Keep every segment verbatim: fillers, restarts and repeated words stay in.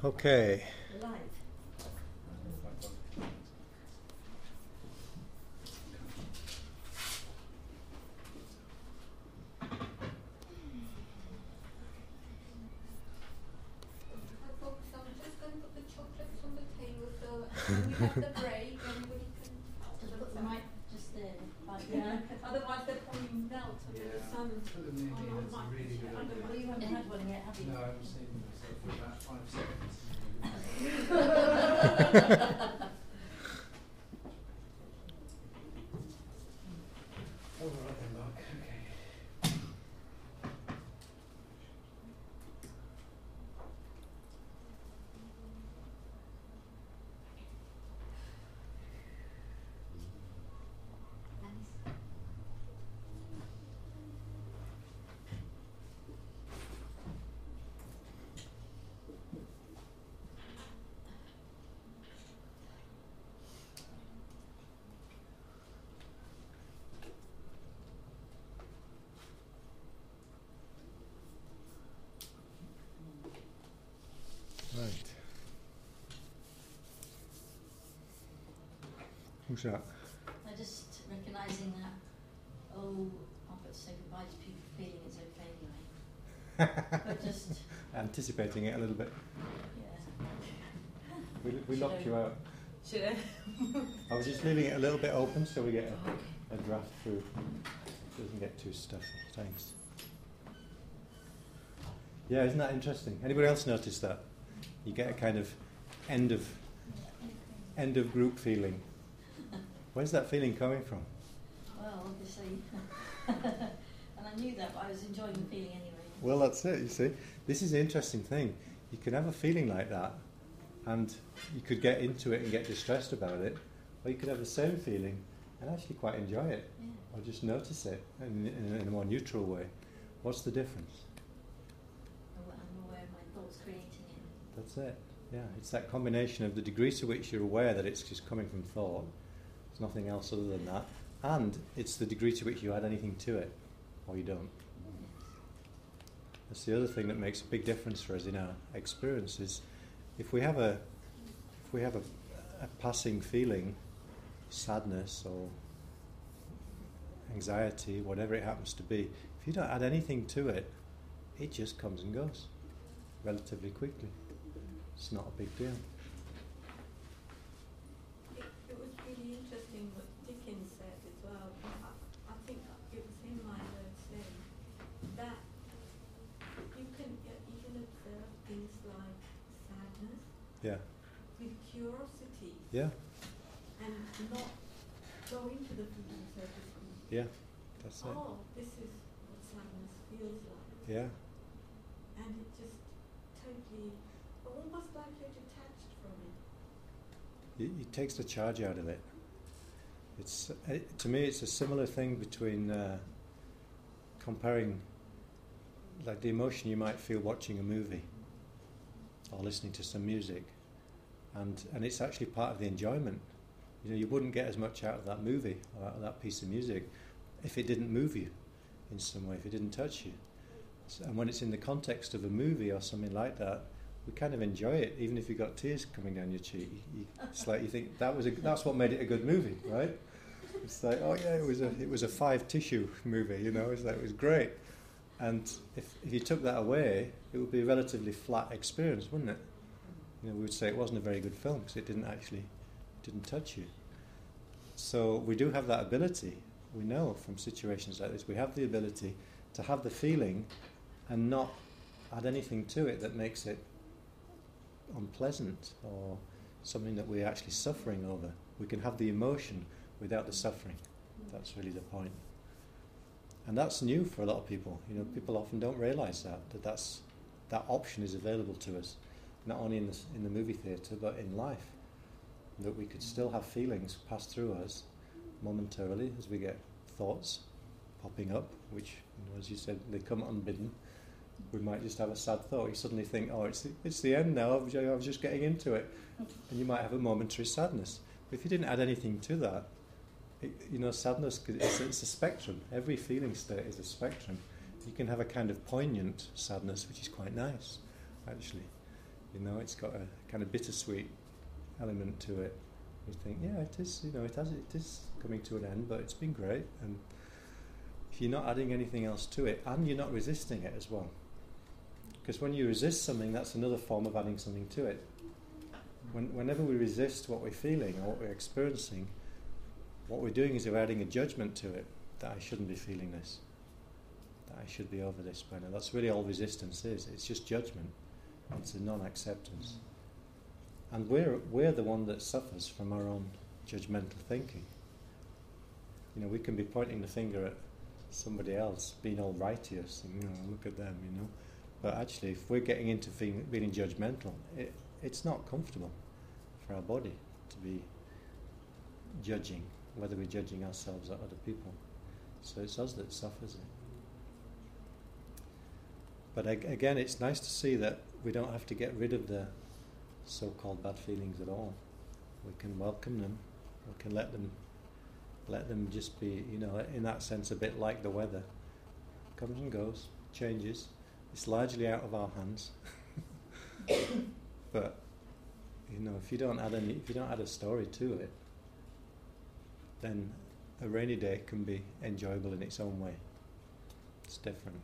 Okay. Live. So I'm just going to put the chocolates on the table so when we have the break, everybody can Just put them right just there. Like, yeah. Otherwise they'll probably melt under Yeah. the sun. Put them in Oh, here, no, that's a might- really good I don't idea. well, you haven't had one yet, have you? No, I haven't seen myself for about five seconds. All right then, Mark. Okay. Right. Who's that? They're just recognising that, oh, I've got to say goodbye to people feeling it's okay anyway. But just, Anticipating it a little bit. yeah. We, we locked you out. Should I? I was just leaving it a little bit open so we get Okay. a, a draft through. Doesn't get too stuffy. Thanks. Yeah, isn't that interesting? Anybody else notice that? You get a kind of end of end of group feeling. Where's that feeling coming from? Well, obviously. And I knew that, but I was enjoying the feeling anyway. Well, that's it, you see. This is the interesting thing. You can have a feeling like that, and you could get into it and get distressed about it, or you could have the same feeling and actually quite enjoy it, Yeah. or just notice it in, in, in a more neutral way. What's the difference? I'm aware of my thoughts creating it. That's it. Yeah, it's that combination of the degree to which you're aware that it's just coming from thought. There's nothing else other than that. And it's the degree to which you add anything to it, or you don't. That's the other thing that makes a big difference for us in our experiences. If we have a, if we have a, a passing feeling, sadness or anxiety, whatever it happens to be, if you don't add anything to it, it just comes and goes relatively quickly. It's not a big deal. It, it was really interesting what Dickens said as well. I, I think it was him I heard say that you can uh, you can observe things like sadness Yeah. with curiosity Yeah. and not go into the feeling, so to speak. Yeah. That's it. Oh, this is what sadness feels like. Yeah. And it just totally, almost like you're detached from it. It, it takes the charge out of it. It's uh, to me, it's a similar thing between uh, comparing, like the emotion you might feel watching a movie or listening to some music, and and it's actually part of the enjoyment. You know, you wouldn't get as much out of that movie or out of that piece of music if it didn't move you in some way, if it didn't touch you. So, and when it's in the context of a movie or something like that, we kind of enjoy it, even if you've got tears coming down your cheek. You, you, it's like you think that was a, that's what made it a good movie, right? It's like, oh yeah, it was a it was a five tissue movie, you know. It's like it was great. And if if you took that away, it would be a relatively flat experience, wouldn't it? You know, we would say it wasn't a very good film because it didn't actually didn't touch you. So we do have that ability. We know from situations like this, we have the ability to have the feeling and not add anything to it that makes it unpleasant or something that we're actually suffering over. We can have the emotion without the suffering. That's really the point. And that's new for a lot of people. You know, people often don't realise that, that that's, that option is available to us, not only in the, in the movie theatre, but in life. That we could still have feelings pass through us momentarily as we get thoughts popping up, which, you know, as you said, they come unbidden. We might just have a sad thought. You suddenly think, oh, it's the, it's the end now, I was, I was just getting into it. And you might have a momentary sadness. But if you didn't add anything to that, it, you know, sadness, it's, it's a spectrum. Every feeling state is a spectrum. You can have a kind of poignant sadness, which is quite nice, actually. You know, it's got a kind of bittersweet element to it. You think, yeah, it is. You know, it has. It is coming to an end, but it's been great. And if you're not adding anything else to it, and you're not resisting it as well, because when you resist something, that's another form of adding something to it. When, whenever we resist what we're feeling or what we're experiencing, what we're doing is we're adding a judgment to it, that I shouldn't be feeling this, that I should be over this by now. That's really all resistance is. It's just judgment. It's a non-acceptance. And we're we're the one that suffers from our own judgmental thinking. You know, we can be pointing the finger at somebody else, being all righteous, and, you know, look at them, you know. But actually, if we're getting into feeling, being judgmental, it, it's not comfortable for our body to be judging, whether we're judging ourselves or other people. So it's us that suffers it. But ag- again, it's nice to see that we don't have to get rid of the so-called bad feelings at all. We can welcome them. We can let them, let them just be, you know, in that sense, a bit like the weather. Comes and goes, changes. It's largely out of our hands. But you know, if you don't add any, if you don't add a story to it, then a rainy day can be enjoyable in its own way. It's different.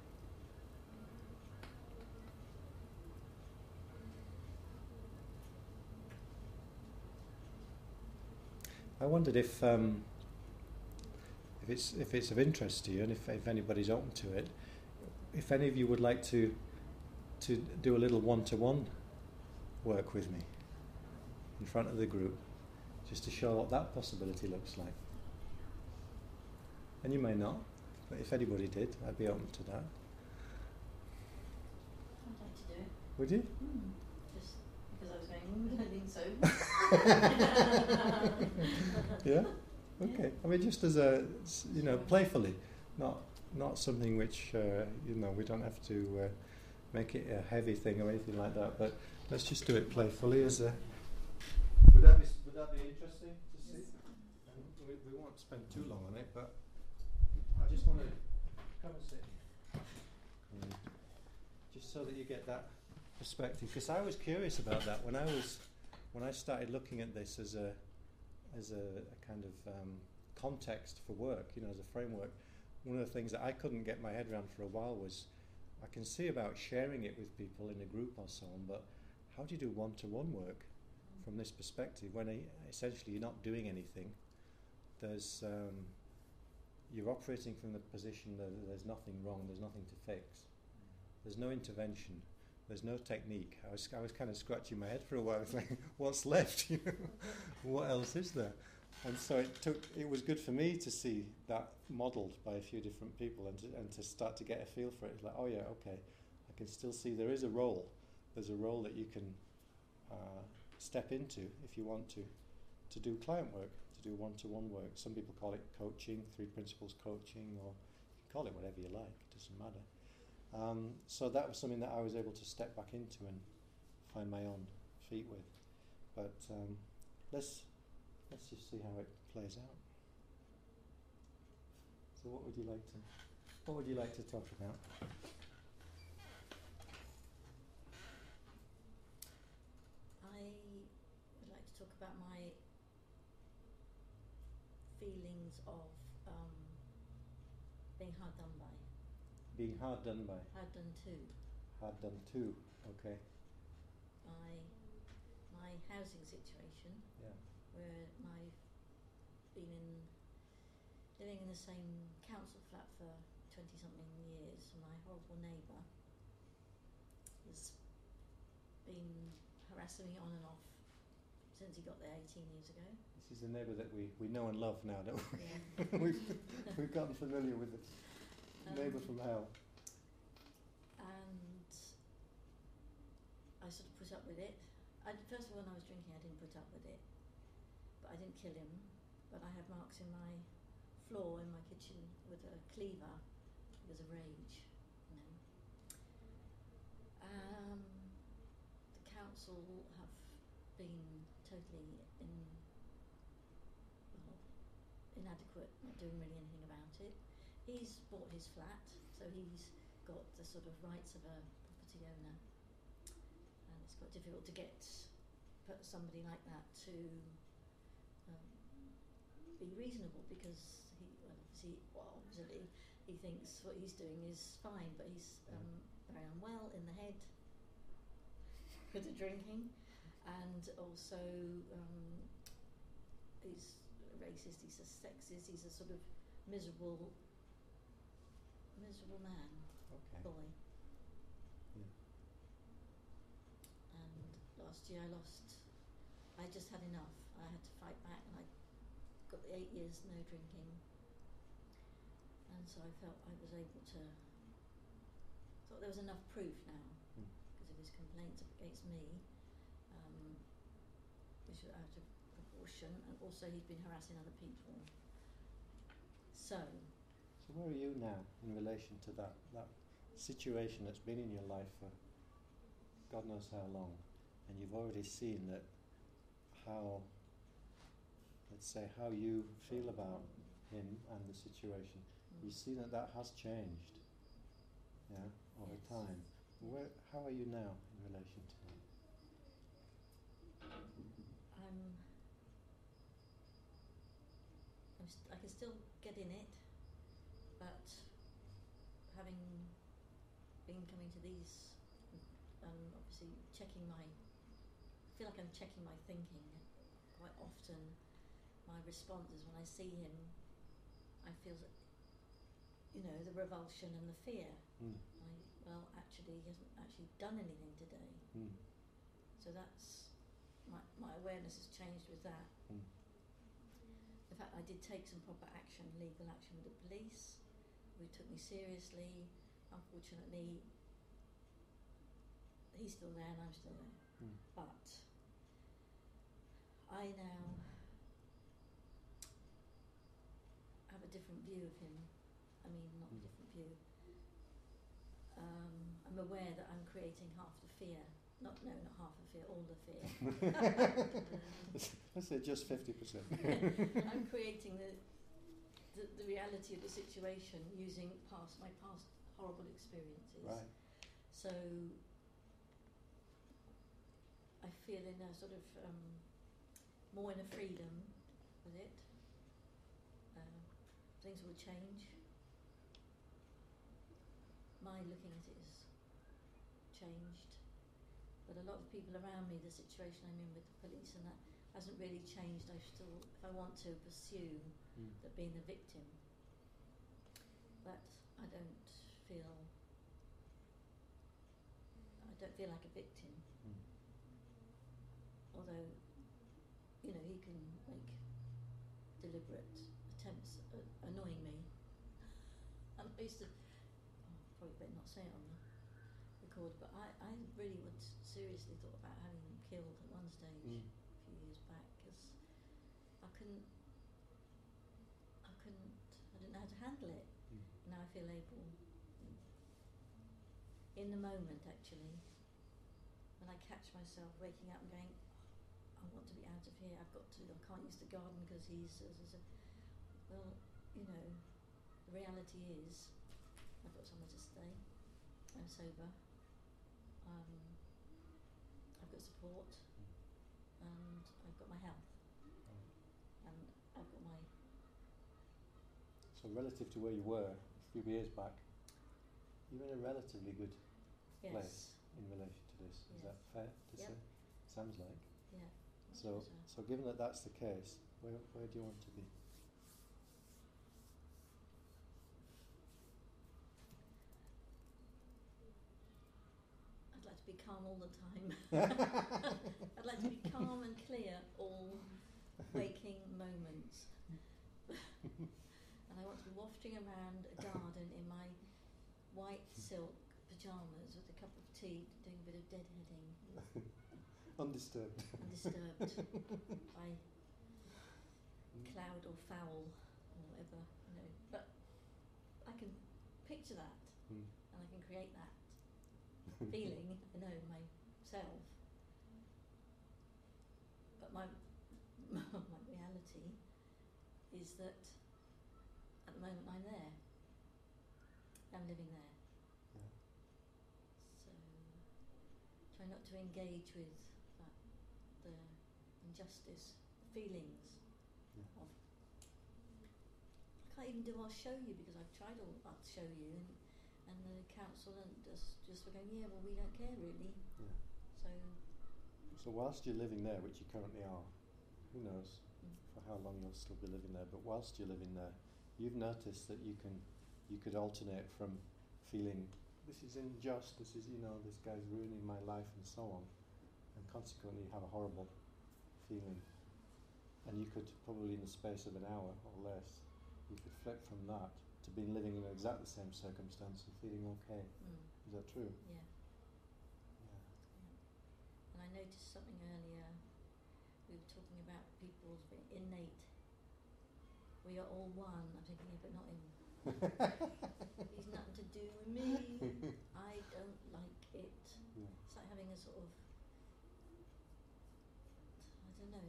I wondered if um, if it's if it's of interest to you, and if, if anybody's open to it, if any of you would like to to do a little one-to-one work with me in front of the group, just to show what that possibility looks like. And you may not, but if anybody did, I'd be open to that. I'd like to do it. Would you? Mm. Just because I was going, mm, I think so. Yeah? Okay. I mean, just as a, you know, playfully, not not something which, uh, you know, we don't have to uh, make it a heavy thing or anything like that, but let's just do it playfully as a... Would that be, would that be interesting to see? And we, we won't spend too long on it, but I just want to come and sit. Mm. Just so that you get that perspective, because I was curious about that when I was when I started looking at this as a as a, a kind of um, context for work, you know, as a framework. One of the things that I couldn't get my head around for a while was, I can see about sharing it with people in a group or so on, but how do you do one-to-one work from this perspective when I, essentially you're not doing anything? There's um, you're operating from the position that there's nothing wrong, there's nothing to fix. There's no intervention. There's no technique. I was I was kind of scratching my head for a while. I was like, what's left? You know, what else is there? And so it took. It was good for me to see that modelled by a few different people, and to, and to start to get a feel for it. It's like, oh yeah, okay, I can still see there is a role. There's a role that you can uh, step into if you want to, to do client work, to do one-to-one work. Some people call it coaching, three principles coaching, or you can call it whatever you like. It doesn't matter. Um, so that was something that I was able to step back into and find my own feet with. But um, let's let's just see how it plays out. So, what would you like to what would you like to talk about? I would like to talk about my feelings of um, being hard done by. Being hard done by. Hard done to. Hard done to. Okay. By my housing situation, Yeah. where I've been in living in the same council flat for twenty something years, and my horrible neighbour has been harassing me on and off since he got there eighteen years ago. This is the neighbour that we, we know and love now, don't we? Yeah. we've we've gotten familiar with this Um, neighbour from hell. And I sort of put up with it. I, first of all, when I was drinking, I didn't put up with it, but I didn't kill him. But I had marks in my floor in my kitchen with a cleaver because of rage. You know. Um, the council have been totally in, well, inadequate, not doing really anything about it. He's bought his flat, so he's got the sort of rights of a property owner, and it's it's quite difficult to get put somebody like that to um, be reasonable, because he, well, obviously, well, obviously he thinks what he's doing is fine, but he's um, very unwell in the head with the drinking, and also um, he's a racist, he's a sexist, he's a sort of miserable, miserable man, Okay. boy. Yeah. And last year I lost, I just had enough. I had to fight back, and I got the eight years no drinking, and so I felt I was able to, thought there was enough proof now, Mm. because of his complaints against me, um, which were out of proportion, and also he'd been harassing other people. So, So where are you now in relation to that, that situation that's been in your life for God knows how long, and you've already seen that how, let's say, how you feel about him and the situation, mm, you see that that has changed, yeah, over Yes. time. Where, how are you now in relation to that? I'm, I'm st- I can still get in it, but having been coming to these, um, obviously checking my, I feel like I'm checking my thinking quite often. My response is when I see him, I feel that, you know, the revulsion and the fear. Mm. I, well, actually, he hasn't actually done anything today. Mm. So that's, my, my awareness has changed with that. Mm. In fact, I did take some proper action, legal action with the police, who took me seriously. Unfortunately, he's still there and I'm still there. Mm. But I now have a different view of him. I mean, not Mm. a different view. Um, I'm aware that I'm creating half the fear. Not, no, not half the fear, all the fear. Let's say just fifty percent. I'm creating the, the the reality of the situation using past my past horrible experiences. Right. So I feel in a sort of um, more in a freedom with it. Uh, things will change. My looking at it has changed. But a lot of people around me, the situation I'm in with the police and that hasn't really changed. I still, if I want to pursue Mm. that being the victim, but I don't feel, I don't feel like a victim. Mm. Although, you know, he can make deliberate attempts at annoying me. And I used to, oh, probably better not say it on the record, but I, I really would seriously thought about having him killed at one stage Mm. a few years back, because I couldn't, I couldn't, I didn't know how to handle it. Mm. Now I feel able, in the moment actually, when I catch myself waking up and going, I want to be out of here, I've got to, I can't use the garden because he's, uh, uh, uh, well, you know, the reality is, I've got somewhere to stay, I'm sober, um, I've got support, and I've got my health, and I've got my, So relative to where you were a few years back, you're in a relatively good yes, place in relation to this. Is Yes. that fair to Yep. say? Sounds like. yeah. much So, better. so given that that's the case, where where do you want to be? I'd like to be calm all the time. I'd like to be calm and clear all waking moments. And I want to be wafting around a garden in my white silk pyjamas with a cup of tea, doing a bit of deadheading, Undisturbed. undisturbed by cloud or foul or whatever, you know. But I can picture that Mm. and I can create that feeling, I know, myself. But my my reality is that at the moment I'm there. I'm living there. Yeah. So trying try not to engage with that, the injustice, the feelings Yeah. of. I can't even do I'll show you because I've tried all I'll show you and, and the council and just just were going, yeah, well we don't care really. Yeah. So So whilst you're living there, which you currently are, who knows mm, for how long you'll still be living there, but whilst you're living there, you've noticed that you can, you could alternate from feeling this is unjust, this is, you know, this guy's ruining my life and so on, and consequently have a horrible feeling. And you could probably in the space of an hour or less, you could flip from that to being living in exactly the same circumstance and feeling okay. mm, Is that true? yeah. Yeah. Yeah. And I noticed something earlier. We were talking about people's innate. We are all one. I'm thinking, yeah, but not him. He's nothing to do with me. I don't like it. Yeah. It's like having a sort of, I don't know,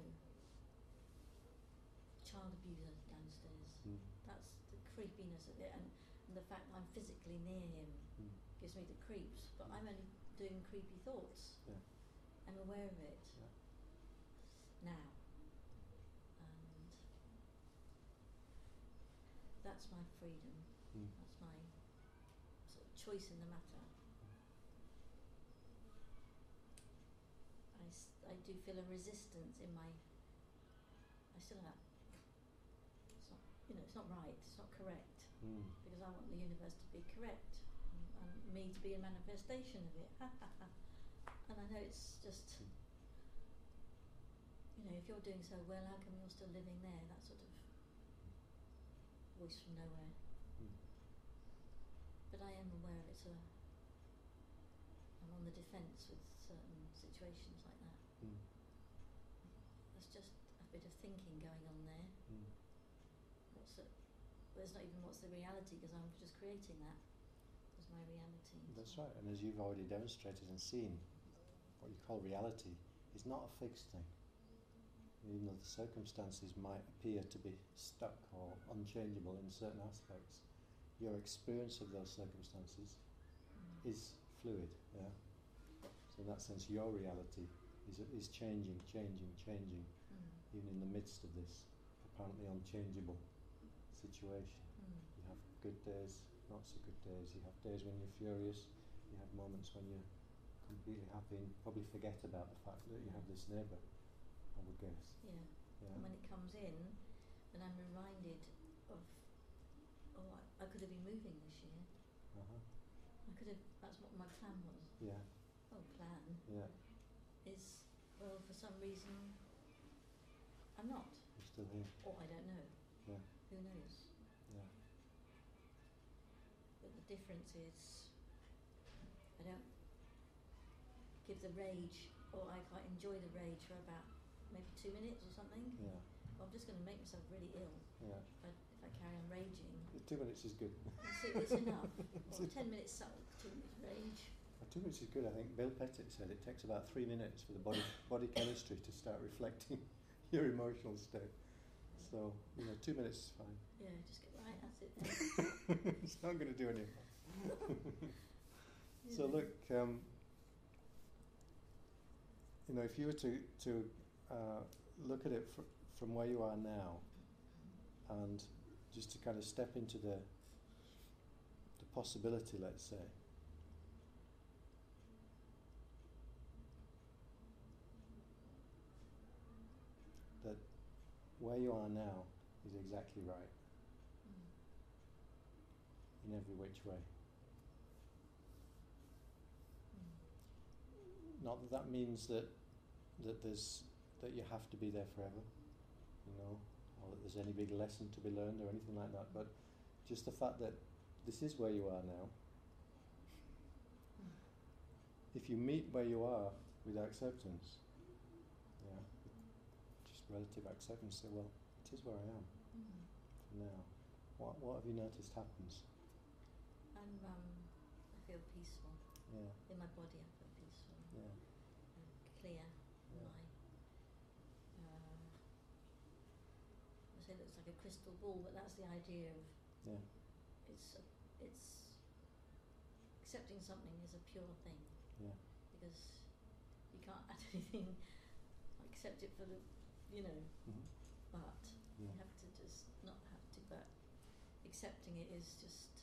child abuser downstairs. Mm. That's the creepiness of it, and, and the fact that I'm physically near him Mm. gives me the creeps. But I'm only doing creepy thoughts. Yeah. I'm aware of it Yeah. now, and that's my freedom. Mm. That's my sort of choice in the matter. I, s- I do feel a resistance in my. I still have. It's not, you know, it's not right. It's not correct Mm. because I want the universe to be correct and, and me to be a manifestation of it. And I know it's just. Mm. You know, if you're doing so well, how come you're still living there? That sort of voice from nowhere. Mm. But I am aware it's a. I'm on the defence with certain situations like that. Mm. There's just a bit of thinking going on there. Mm. What's it? Well, it's not even what's the reality because I'm just creating that as my reality. That's so. right, and as you've already demonstrated and seen, what you call reality is not a fixed thing. Even though the circumstances might appear to be stuck or unchangeable in certain aspects, your experience of those circumstances Mm. is fluid, yeah? So in that sense, your reality is, is changing, changing, changing, Mm. even in the midst of this apparently unchangeable situation. Mm. You have good days, not so good days. You have days when you're furious. You have moments when you're completely happy and probably forget about the fact that you have this neighbour, I would guess. Yeah. Yeah. And when it comes in, then I'm reminded of, oh, I, I could have been moving this year. Uh-huh. I could have. That's what my plan was. Yeah. Oh, plan Yeah. is well for some reason I'm not, You're still here. or I don't know. Yeah. Who knows? Yeah. But the difference is, I don't give the rage, or I quite enjoy the rage for about maybe two minutes or something. Yeah. Well, I'm just going to make myself really ill Yeah. if I, if I carry on raging. The two minutes is good. It's, it's enough. Or ten minutes sulk, two minutes rage. Uh, two minutes is good. I think Bill Pettit said it takes about three minutes for the body body chemistry to start reflecting your emotional state. So, you know, two minutes is fine. Yeah, just get right. That's it. Then. It's not going to do any harm. So Yeah. look, um, you know, if you were to to uh, look at it fr- from where you are now, and just to kind of step into the the possibility, let's say, that where you are now is exactly right Mm. in every which way. Mm. Not that that means that that there's that you have to be there forever, you know, or that there's any big lesson to be learned or anything like that. But just the fact that this is where you are now. Mm. If you meet where you are with acceptance, yeah, just relative acceptance, say, well, it is where I am Mm. for now. What what have you noticed happens? I'm um, I feel peaceful Yeah, in my body. I feel peaceful. yeah, And clear. Yeah. My uh, I say it looks like a crystal ball, but that's the idea of yeah, it's a, it's accepting something is a pure thing yeah, because you can't add anything, accept it for the, you know, Mhm. but you Yeah. have to just not have to, but accepting it is just,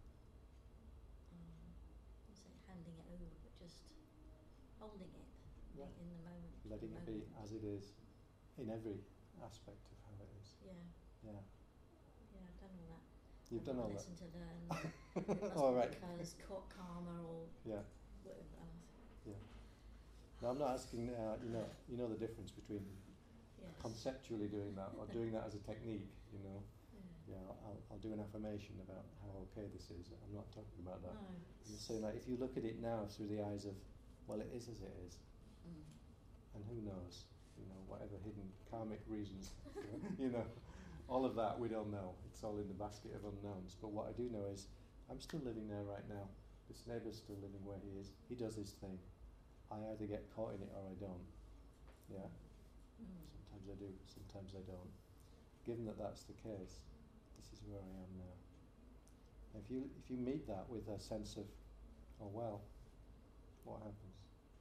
um, I say handing it over, but just holding it Yeah. in the moment. Letting the it be moment. as it is in every aspect of how it is. Yeah, Yeah. yeah, I've done all that. You've I've done got all a that. lesson to learn. It must All be right. because ca- karma or Yeah. whatever else. Yeah. Now I'm not asking. Uh, you know. You know the difference between Yes. conceptually doing that or doing that as a technique. You know. Yeah. Yeah. I'll, I'll do an affirmation about how okay this is. I'm not talking about that. No. I'm just saying that if you look at it now through the eyes of, well, it is as it is, Mm. and who knows, you know, whatever hidden karmic reasons, you know, all of that we don't know. It's all in the basket of unknowns. But what I do know is, I'm still living there right now. This neighbour's still living where he is. He does his thing. I either get caught in it or I don't. Yeah. Mm. Sometimes I do. Sometimes I don't. Given that that's the case, this is where I am now. If you if you meet that with a sense of, oh well, what happens?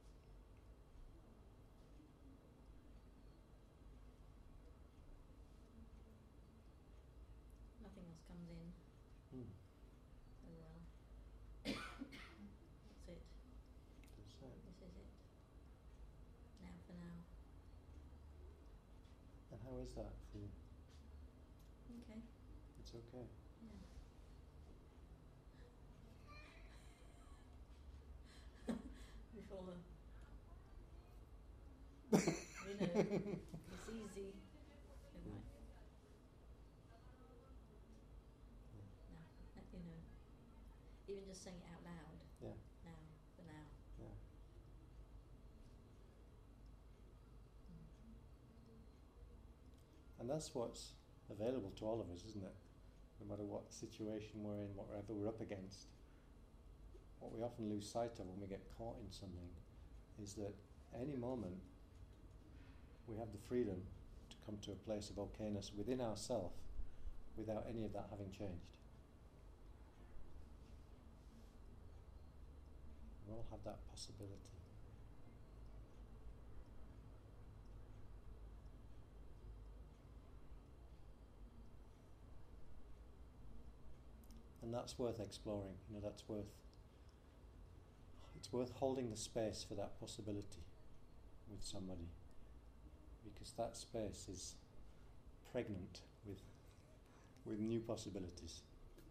Nothing else comes in. Hmm. Oh well. That's it. That's it. This is it. Now for now. And how is that for you? Okay. It's okay. Yeah. Before the you know, it's easy. You're Yeah. right. Now, uh, you know, even just saying it out loud. Yeah. Now, for now. Yeah. Mm. And that's what's available to all of us, isn't it? No matter what situation we're in, whatever we're up against. What we often lose sight of when we get caught in something is that any moment we have the freedom to come to a place of okayness within ourselves without any of that having changed. We all have that possibility. And that's worth exploring, you know, that's worth, it's worth holding the space for that possibility with somebody, because that space is pregnant with, with new possibilities.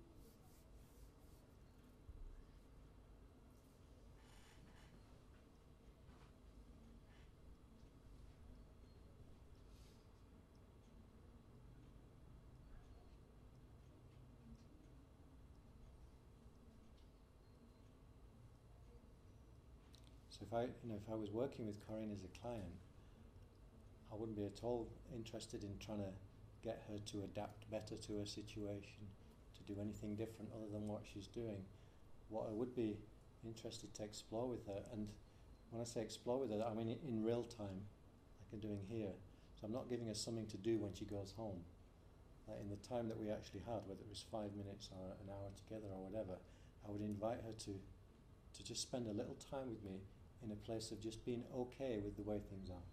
So if I, you know, if I was working with Corinne as a client, I wouldn't be at all interested in trying to get her to adapt better to her situation, to do anything different other than what she's doing. What I would be interested to explore with her, and when I say explore with her, I mean in real time, like I'm doing here. So I'm not giving her something to do when she goes home. Like in the time that we actually had, whether it was five minutes or an hour together or whatever, I would invite her to, to just spend a little time with me in a place of just being okay with the way things are.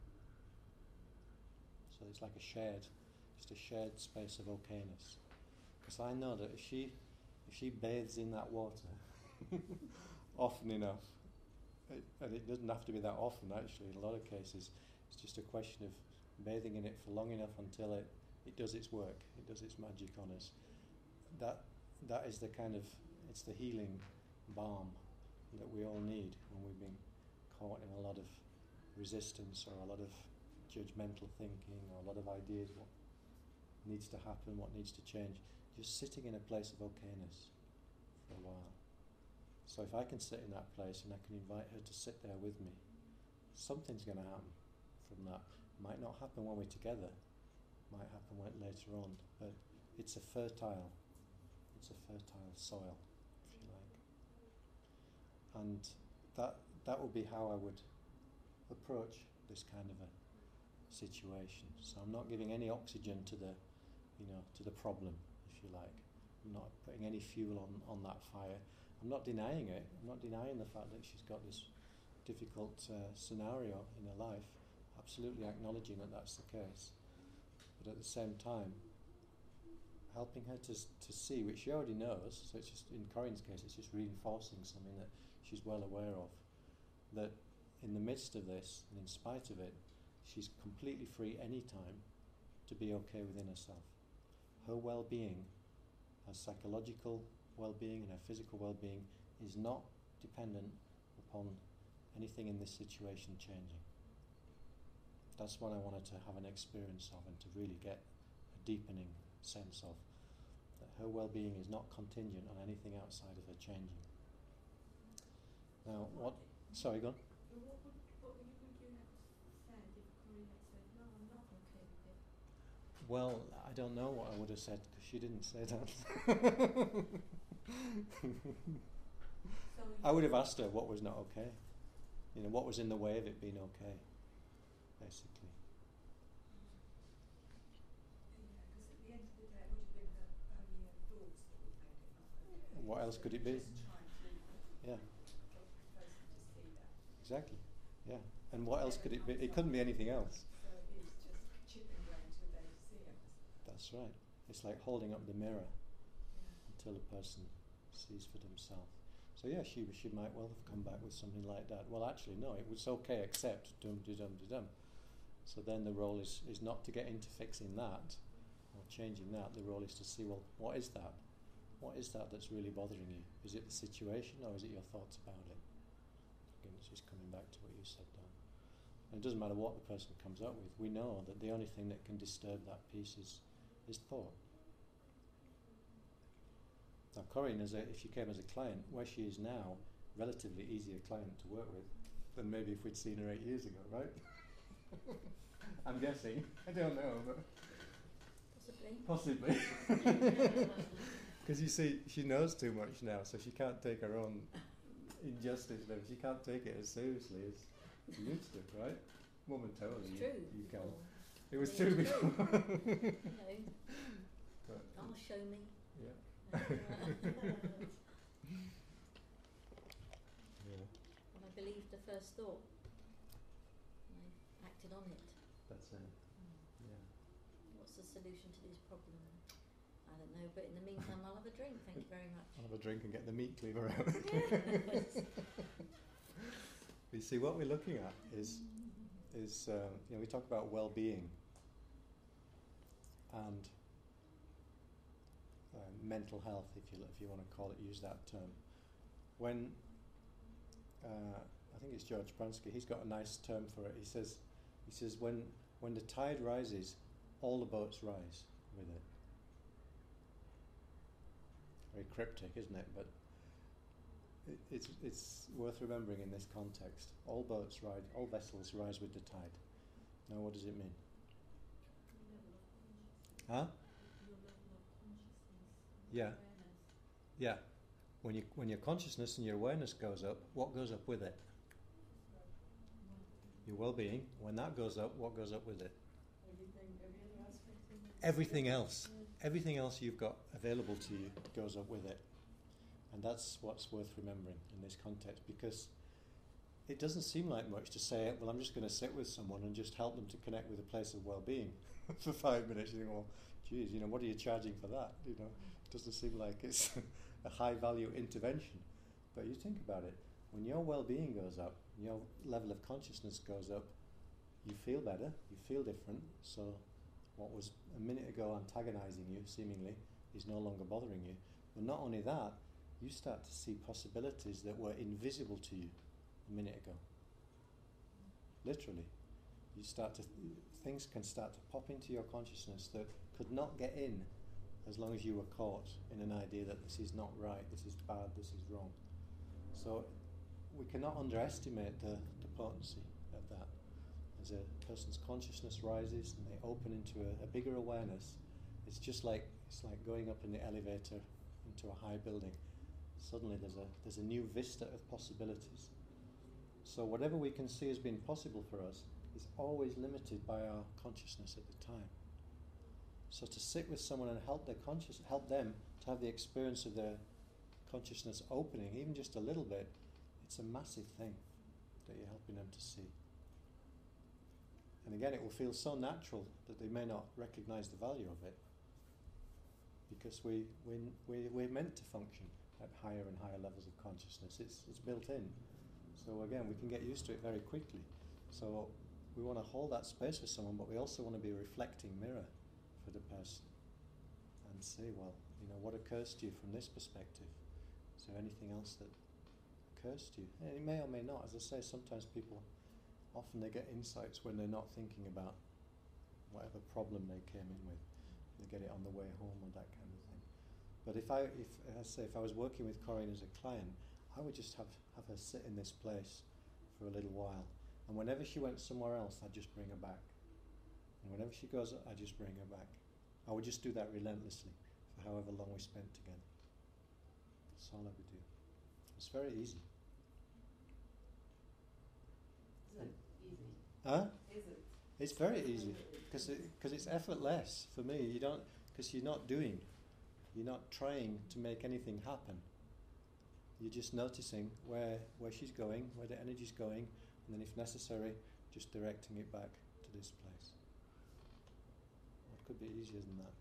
So it's like a shared, just a shared space of okayness. Because I know that if she, if she bathes in that water often enough, it, and it doesn't have to be that often actually, in a lot of cases, it's just a question of bathing in it for long enough until it, it does its work, it does its magic on us. That, that is the kind of, it's the healing balm that we all need when we've been caught in a lot of resistance or a lot of judgmental thinking or a lot of ideas what needs to happen, what needs to change. Just sitting in a place of okayness for a while. So if I can sit in that place and I can invite her to sit there with me, something's going to happen from that. Might not happen when we're together, might happen when, later on, but it's a fertile, it's a fertile soil, if you like. And that that would be how I would approach this kind of a situation. So I'm not giving any oxygen to the, you know, to the problem, if you like. I'm not putting any fuel on, on that fire. I'm not denying it. I'm not denying the fact that she's got this difficult uh, scenario in her life, absolutely acknowledging that that's the case, but at the same time helping her to to see, which she already knows, so it's just, in Corinne's case, it's just reinforcing something that she's well aware of, that in the midst of this, and in spite of it, she's completely free any time to be okay within herself. Her well-being, her psychological well-being and her physical well-being is not dependent upon anything in this situation changing. That's what I wanted to have an experience of and to really get a deepening sense of, that her well-being is not contingent on anything outside of her changing. Now, what... Sorry, go on. What would, what would you, would you have said if Corinne had said, no, I'm not okay with it? Well, I don't know what I would have said, because she didn't say that. So I would have asked her what was not okay. You know, what was in the way of it being okay, basically. Yeah, because at the end of the day, it would have been her only her thoughts that would make it not okay. What else could it be? Just trying to Yeah, get the person to see that. exactly. Yeah. And what else could it be? It couldn't be anything else. So it is just chipping away until they see it. That's right. It's like holding up the mirror Yeah. until a person sees for themselves. So yeah, she she might well have come back with something like that. Well, actually, no, it was okay, except dum de dum de dum. So then the role is, is not to get into fixing that or changing that. The role is to see, well, what is that? What is that that's really bothering you? Is it the situation or is it your thoughts about it? Again, it's just coming back to what you said, Dan. And it doesn't matter what the person comes up with. We know that the only thing that can disturb that piece is, is thought. Now, Corinne, as a, if she came as a client, where she is now, relatively easier client to work with than maybe if we'd seen her eight years ago, right? I'm guessing. I don't know, but Possibly. possibly. Because you see, she knows too much now, so she can't take her own injustice. No, she can't take it as seriously as she used to, right? Momentarily, It's you, true. you can. before. It was Yeah, true it's true. before. You know, But, oh, show me. yeah. And, uh, Yeah, and I believed the first thought. And I acted on it. that's it. Mm. Yeah. What's the solution to this problem? I don't know, but in the meantime, I'll have a drink. Thank you very I'll much. have a drink and get the meat cleaver out. Yes. You see, what we're looking at is, is um, you know, we talk about well-being and uh, mental health, if you if you want to call it, use that term. When uh, I think it's George Pransky, he's got a nice term for it. He says, he says when when the tide rises, all the boats rise with it. Very cryptic, isn't it? But it, it's it's worth remembering in this context. All boats ride, all vessels rise with the tide. Now, what does it mean? Huh? Your level of consciousness. Yeah. Awareness. Yeah. When you when your consciousness and your awareness goes up, what goes up with it? Your well-being. When that goes up, what goes up with it? Everything, every other aspect of it. Everything else. Everything else you've got available to you goes up with it. And that's what's worth remembering in this context, because it doesn't seem like much to say, well, I'm just going to sit with someone and just help them to connect with a place of well-being for five minutes. You think, well, geez, you know, what are you charging for that? You know, it doesn't seem like it's a high-value intervention. But you think about it, when your well-being goes up, your level of consciousness goes up, you feel better, you feel different, so what was a minute ago antagonizing you, seemingly, is no longer bothering you. But not only that, you start to see possibilities that were invisible to you a minute ago. Literally. You start to, things can start to pop into your consciousness that could not get in as long as you were caught in an idea that this is not right, this is bad, this is wrong. So we cannot underestimate the, the potency of that. As a person's consciousness rises and they open into a, a bigger awareness, it's just like it's like going up in the elevator into a high building. Suddenly there's a there's a new vista of possibilities. So whatever we can see as being possible for us is always limited by our consciousness at the time. So to sit with someone and help their conscious help them to have the experience of their consciousness opening, even just a little bit, it's a massive thing. that you're helping them to see. And again, it will feel so natural that they may not recognise the value of it, because we, we, we, we're meant to function at higher and higher levels of consciousness. It's, it's built in. So again, we can get used to it very quickly. So we want to hold that space for someone, but we also want to be a reflecting mirror for the person and say, well, you know, what occurs to you from this perspective? Is there anything else that occurs to you? And it may or may not. As I say, sometimes people, often they get insights when they're not thinking about whatever problem they came in with. They get it on the way home or that kind of thing. But if I, if as I say, if I was working with Corinne as a client, I would just have, have her sit in this place for a little while. And whenever she went somewhere else, I'd just bring her back. And whenever she goes, I'd just bring her back. I would just do that relentlessly for however long we spent together. That's all I would do. It's very easy. Is it easy? Huh? Is it? It's very easy because it, cause it's effortless for me. You don't, because you're not doing, you're not trying to make anything happen. You're just noticing where where she's going, where the energy's going, and then if necessary, just directing it back to this place. It could be easier than that.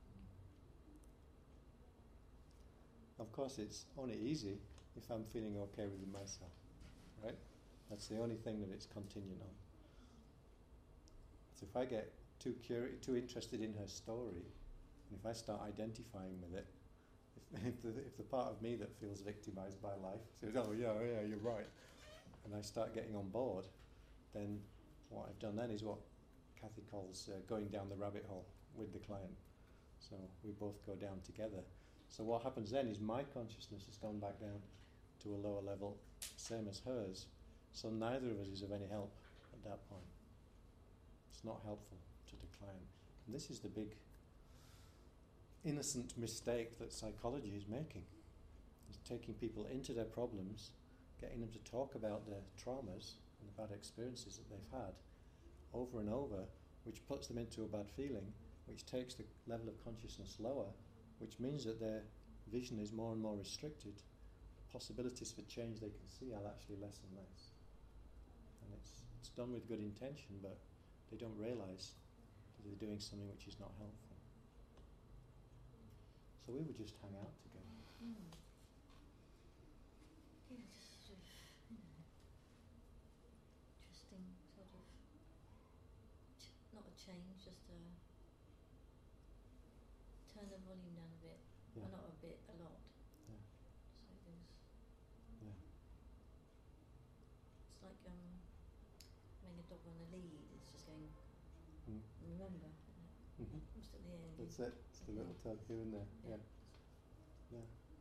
Of course, it's only easy if I'm feeling okay within myself, right? That's the only thing that it's contingent on. So if I get too curi- too interested in her story, and if I start identifying with it, if, if, the, if the part of me that feels victimized by life says, oh yeah, yeah, you're right, and I start getting on board, then what I've done then is what Kathy calls uh, going down the rabbit hole with the client. So we both go down together. So what happens then is my consciousness has gone back down to a lower level, same as hers. So neither of us is of any help at that point. It's not helpful to the client. And this is the big innocent mistake that psychology is making. It's taking people into their problems, getting them to talk about their traumas and the bad experiences that they've had over and over, which puts them into a bad feeling, which takes the level of consciousness lower, which means that their vision is more and more restricted. Possibilities for change they can see are actually less and less. And it's it's done with good intention, but they don't realise that they're doing something which is not helpful. So we would just hang out together. Mm. Yeah, just sort of, you know, interesting sort of, ch- not a change, just a turn the volume down a bit. Yeah. Well, not a bit, a lot. Yeah. So there's, Yeah. it's like um, having a dog on a lead. It's just going, Mm. remember, Mm-hmm. almost at the end. That's it. It's the little tug here and there. Yeah. Yeah.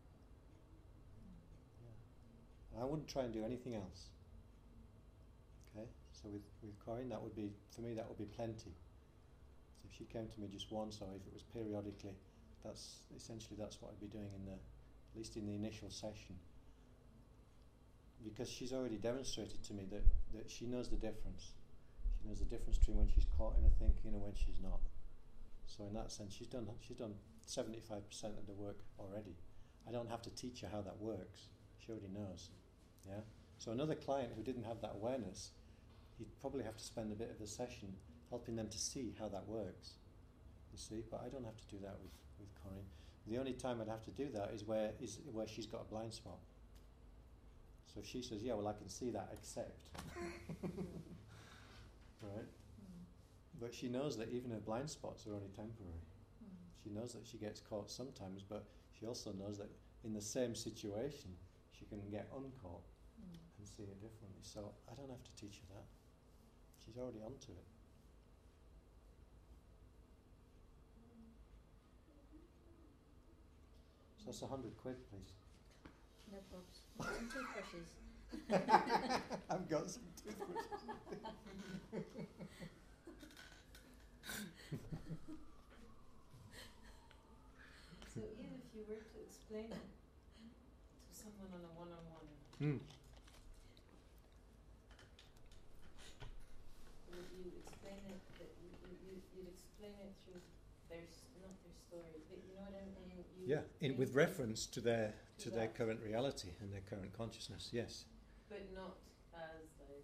Yeah. I wouldn't try and do anything else. Okay? So with, with Corinne, that would be, for me, that would be plenty. So if she came to me just once, or if it was periodically, that's essentially that's what I'd be doing in the, at least in the initial session. Because she's already demonstrated to me that, that she knows the difference. She knows the difference between when she's caught in her thinking and when she's not. So in that sense, she's done she's done seventy-five percent of the work already. I don't have to teach her how that works. She already knows. Yeah. So another client who didn't have that awareness, he'd probably have to spend a bit of the session helping them to see how that works. You see, but I don't have to do that with, with Corinne. The only time I'd have to do that is where is where she's got a blind spot. So if she says, yeah, well, I can see that, except. Right? Mm. But she knows that even her blind spots are only temporary. Mm. She knows that she gets caught sometimes, but she also knows that in the same situation, she can get uncaught Mm. and see it differently. So I don't have to teach her that. She's already onto it. So that's a hundred quid, please. No probs. Some toothbrushes. I've got some toothbrushes. So even if you were to explain it to someone on a one-on-one, Hmm. would you explain it, that you, you, you'd explain it through their, s- not their story, but you know what I mean? You, Yeah, in, with reference to their To to their that. current reality and their current consciousness. Yes. But not as like,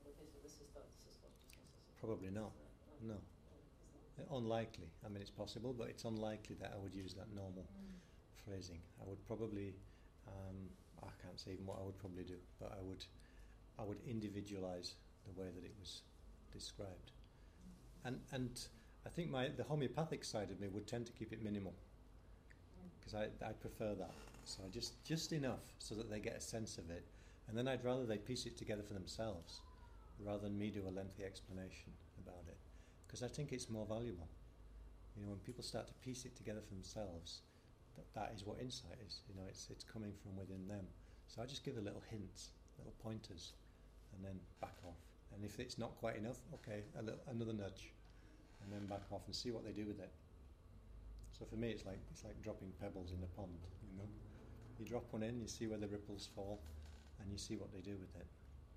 Probably not. No. Unlikely. I mean, it's possible, but it's unlikely that I would use that normal Mm. phrasing. I would probably, um, I can't say even what I would probably do, but I would, I would individualise the way that it was described, and and I think my the homeopathic side of me would tend to keep it minimal, because I I prefer that. So I just just enough so that they get a sense of it, and then I'd rather they piece it together for themselves, rather than me do a lengthy explanation about it, because I think it's more valuable. You know, when people start to piece it together for themselves, that that is what insight is. You know, it's it's coming from within them. So I just give a little hints, little pointers, and then back off. And if it's not quite enough, okay, a little, another nudge, and then back off and see what they do with it. So for me, it's like it's like dropping pebbles in a pond. You know, you drop one in, you see where the ripples fall, and you see what they do with it.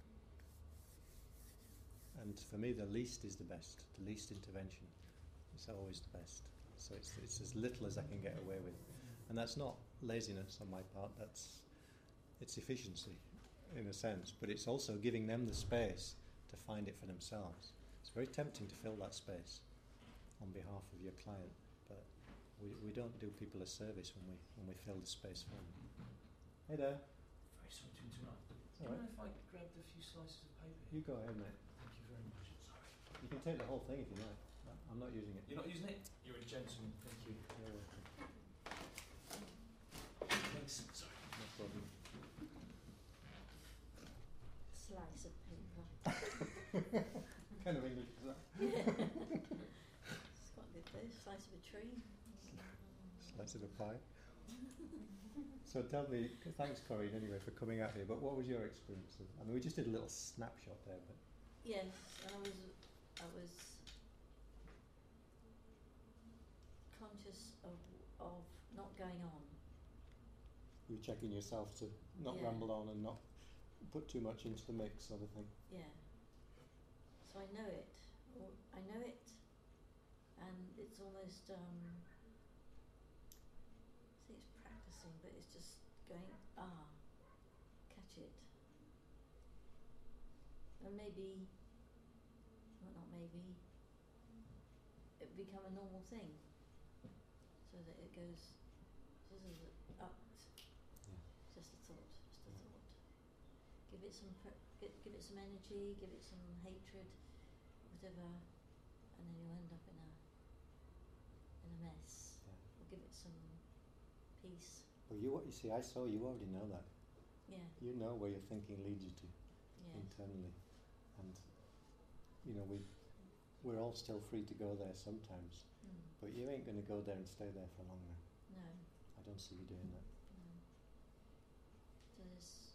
And for me, the least is the best. The least intervention is always the best. So it's it's as little as I can get away with, and that's not laziness on my part. That's it's efficiency, in a sense. But it's also giving them the space to find it for themselves. It's very tempting to fill that space on behalf of your client, but we we don't do people a service when we when we fill the space for them. Hey there. Very sorry to interrupt. It's Do all you know right. if I grabbed a few slices of paper here? You go ahead, mate. Thank you very much. Sorry. You can take the whole thing if you like. I'm not using it. You're not using it? You're a gentleman. Thank you. You're welcome. Thanks. Sorry. No problem. Slice of paper. Kind of English is that? It's quite good though. Slice of a tree. Slice of a pie. So tell me, thanks Corinne anyway for coming out here, but what was your experience of, I mean we just did a little snapshot there, but Yes, I was, I was conscious of of not going on. you were checking yourself to not Yeah. ramble on and not put too much into the mix sort of thing. Yeah. So I know it. Or I know it, and it's almost. Um, I think it's practicing, but it's just going. Ah, catch it. And maybe, well, not maybe. It become a normal thing, so that it goes. Just as a, up. Yeah. Just a thought. Just a Yeah. thought. Give it some. Pre- give, give it some energy. Give it some hatred. Whatever, and then you'll end up in a in a mess. Yeah. Or give it some peace. Well you you see I saw you already know that. Yeah. You know where your thinking leads you to Yes. internally. And you know, we we're all still free to go there sometimes. Mm. But you ain't gonna go there and stay there for long now. No. I don't see you doing that. No. So there's,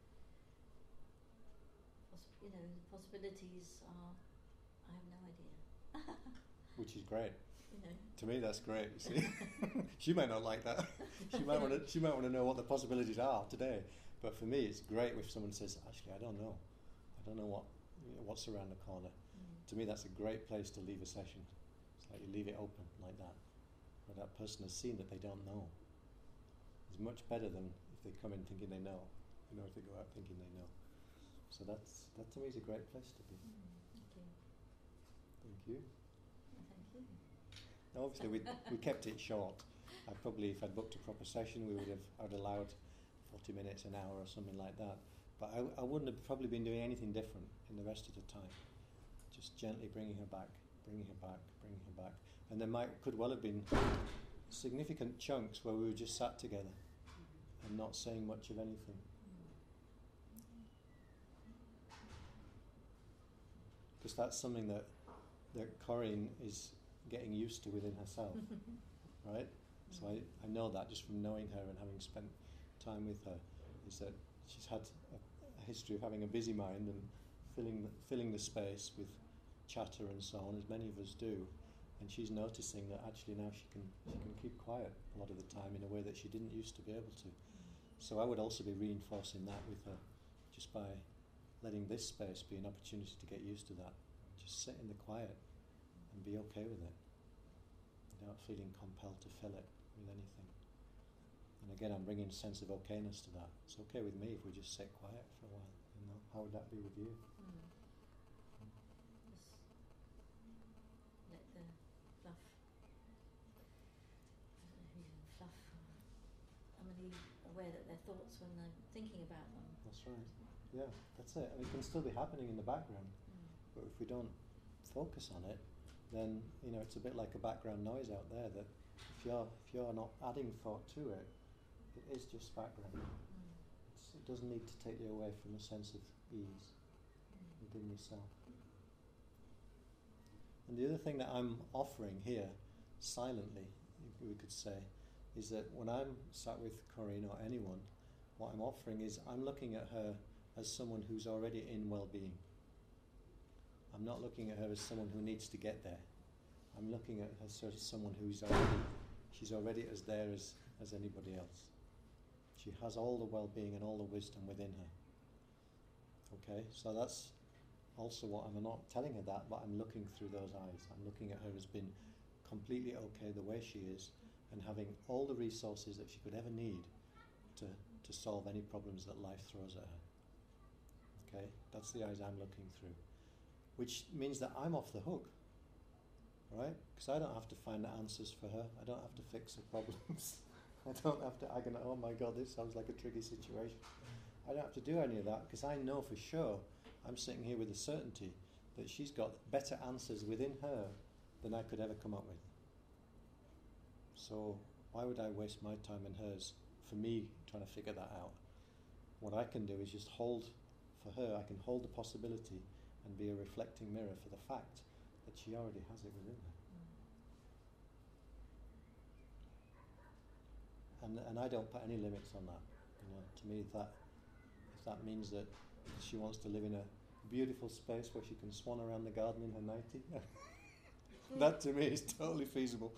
poss- you know, the possibilities are. I have no idea. Which is great. You know. To me, that's great. You see, she might not like that. She might want to. She might want to know what the possibilities are today. But for me, it's great if someone says, "Actually, I don't know. I don't know what you know, what's around the corner." Mm. To me, that's a great place to leave a session. It's like you leave it open like that, where that person has seen that they don't know. It's much better than if they come in thinking they know. You know, if they go out thinking they know. So that's that to me is a great place to be. Mm. Thank you. Thank you. Thank you. Now, obviously, we we kept it short. I probably, if I'd booked a proper session, we would have I'd allowed forty minutes, an hour, or something like that. But I, I wouldn't have probably been doing anything different in the rest of the time. Just gently bringing her back, bringing her back, bringing her back, and there might could well have been significant chunks where we were just sat together and not saying much of anything. Because that's something that that Corinne is getting used to within herself, right? So I, I know that just from knowing her and having spent time with her, is that she's had a, a history of having a busy mind and filling the, filling the space with chatter and so on, as many of us do, and she's noticing that actually now she can she can keep quiet a lot of the time in a way that she didn't used to be able to. So I would also be reinforcing that with her, just by letting this space be an opportunity to get used to that. Just sit in the quiet and be okay with it, without feeling compelled to fill it with anything. And again, I'm bringing a sense of okayness to that. It's okay with me if we just sit quiet for a while. You know, how would that be with you? Mm. Just fluff. I don't know who's in fluff. I'm really aware that their thoughts when I'm thinking about them. That's right. Yeah, that's it. And it can still be happening in the background, Mm. but if we don't focus on it, then you know it's a bit like a background noise out there. That if you're if you're not adding thought to it, it is just background. Mm. It's, it doesn't need to take you away from a sense of ease Mm. within yourself. And the other thing that I'm offering here, silently, we could say, is that when I'm sat with Corinne or anyone, what I'm offering is I'm looking at her as someone who's already in well-being. I'm not looking at her as someone who needs to get there. I'm looking at her as someone who's already, she's already as there as, as anybody else. She has all the well-being and all the wisdom within her. Okay, so that's also what I'm not telling her that, but I'm looking through those eyes. I'm looking at her as being completely okay the way she is and having all the resources that she could ever need to, to solve any problems that life throws at her. Okay, that's the eyes I'm looking through. Which means that I'm off the hook, right? Because I don't have to find the answers for her. I don't have to fix her problems. I don't have to agonize, oh my God, this sounds like a tricky situation. I don't have to do any of that because I know for sure I'm sitting here with the certainty that she's got better answers within her than I could ever come up with. So why would I waste my time and hers for me trying to figure that out? What I can do is just hold, for her, I can hold the possibility and be a reflecting mirror for the fact that she already has it within her. And and I don't put any limits on that. You know, to me, that if that means that she wants to live in a beautiful space where she can swan around the garden in her nightie, that to me is totally feasible.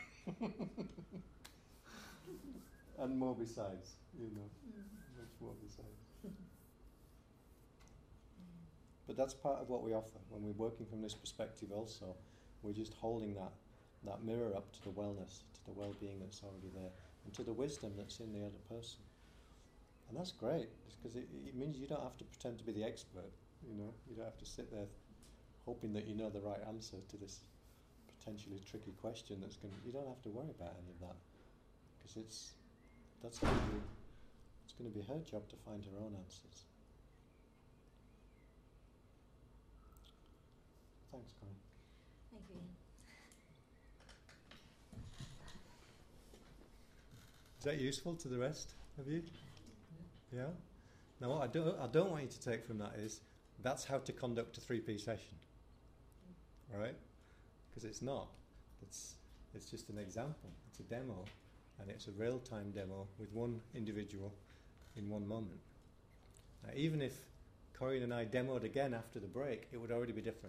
And more besides, you know, Mm. much more besides. But that's part of what we offer when we're working from this perspective. Also, we're just holding that that mirror up to the wellness, to the well-being that's already there, and to the wisdom that's in the other person. And that's great, because it, it means you don't have to pretend to be the expert. You know, you don't have to sit there hoping that you know the right answer to this potentially tricky question. That's going. You don't have to worry about any of that, because it's that's going to be it's going to be her job to find her own answers. Thanks, Corinne. Thank you, Ian. Is that useful to the rest of you? Yeah? Now what I don't, I don't want you to take from that is that's how to conduct a three-piece session. Right? Because it's not. It's, it's just an example. It's a demo. And it's a real-time demo with one individual in one moment. Now, even if Corinne and I demoed again after the break, it would already be different.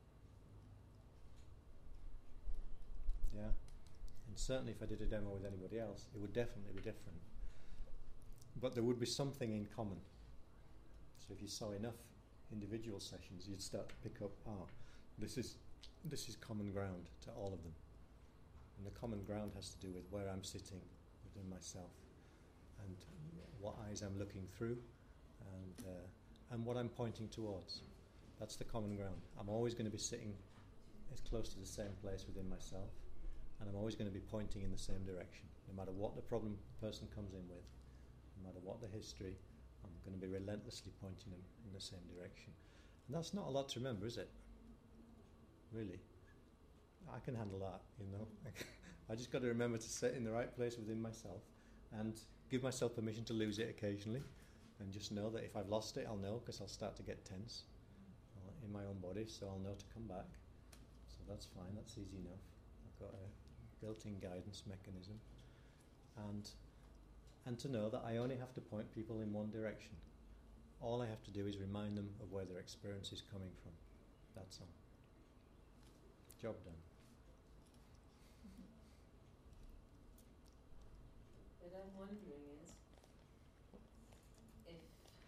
Yeah? And certainly if I did a demo with anybody else, it would definitely be different. But there would be something in common. So if you saw enough individual sessions, you'd start to pick up, oh, this is this is common ground to all of them. And the common ground has to do with where I'm sitting within myself and what eyes I'm looking through and uh, and what I'm pointing towards. That's the common ground. I'm always going to be sitting as close to the same place within myself, and I'm always going to be pointing in the same direction, no matter what the problem the person comes in with, no matter what the history. I'm going to be relentlessly pointing them in the same direction. And that's not a lot to remember, is it? Really. I can handle that, you know. I just got to remember to sit in the right place within myself and give myself permission to lose it occasionally, and just know that if I've lost it, I'll know, because I'll start to get tense in my own body, so I'll know to come back. So that's fine, that's easy enough. I've got a built-in guidance mechanism. And and to know that I only have to point people in one direction. All I have to do is remind them of where their experience is coming from. That's all. Job done. What I'm wondering is if